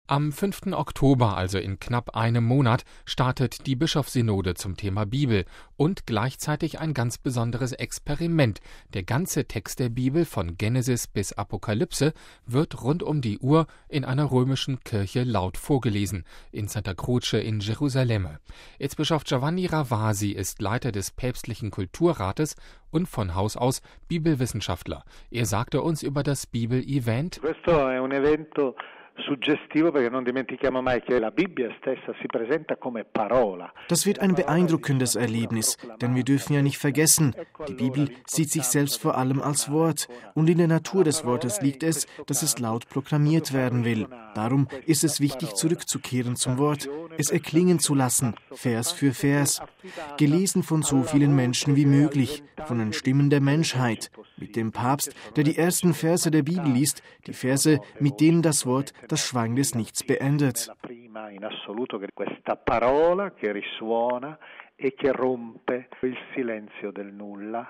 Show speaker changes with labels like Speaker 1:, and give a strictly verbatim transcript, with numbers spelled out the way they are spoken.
Speaker 1: Am fünften Oktober, also in knapp einem Monat, startet die Bischofssynode zum Thema Bibel und gleichzeitig ein ganz besonderes Experiment. Der ganze Text der Bibel von Genesis bis Apokalypse wird rund um die Uhr in einer römischen Kirche laut vorgelesen, in Santa Croce in Jerusalem. Erzbischof Giovanni Ravasi ist Leiter des päpstlichen Kulturrates und von Haus aus Bibelwissenschaftler. Er sagte uns über das Bibel-Event:
Speaker 2: Questo è un evento suggestivo perché non dimentichiamo mai che la Bibbia stessa si presenta come parola.
Speaker 3: Das wird ein beeindruckendes Erlebnis, denn wir dürfen ja nicht vergessen, die Bibel sieht sich selbst vor allem als Wort und in der Natur des Wortes liegt es, dass es laut proklamiert werden will. Darum ist es wichtig, zurückzukehren zum Wort, es erklingen zu lassen, Vers für Vers, gelesen von so vielen Menschen wie möglich, von den Stimmen der Menschheit, mit dem Papst, der die ersten Verse der Bibel liest, die Verse, mit denen das Wort das Schweigen des Nichts beendet.
Speaker 2: In assoluto questa parola che risuona e che rompe il silenzio del nulla.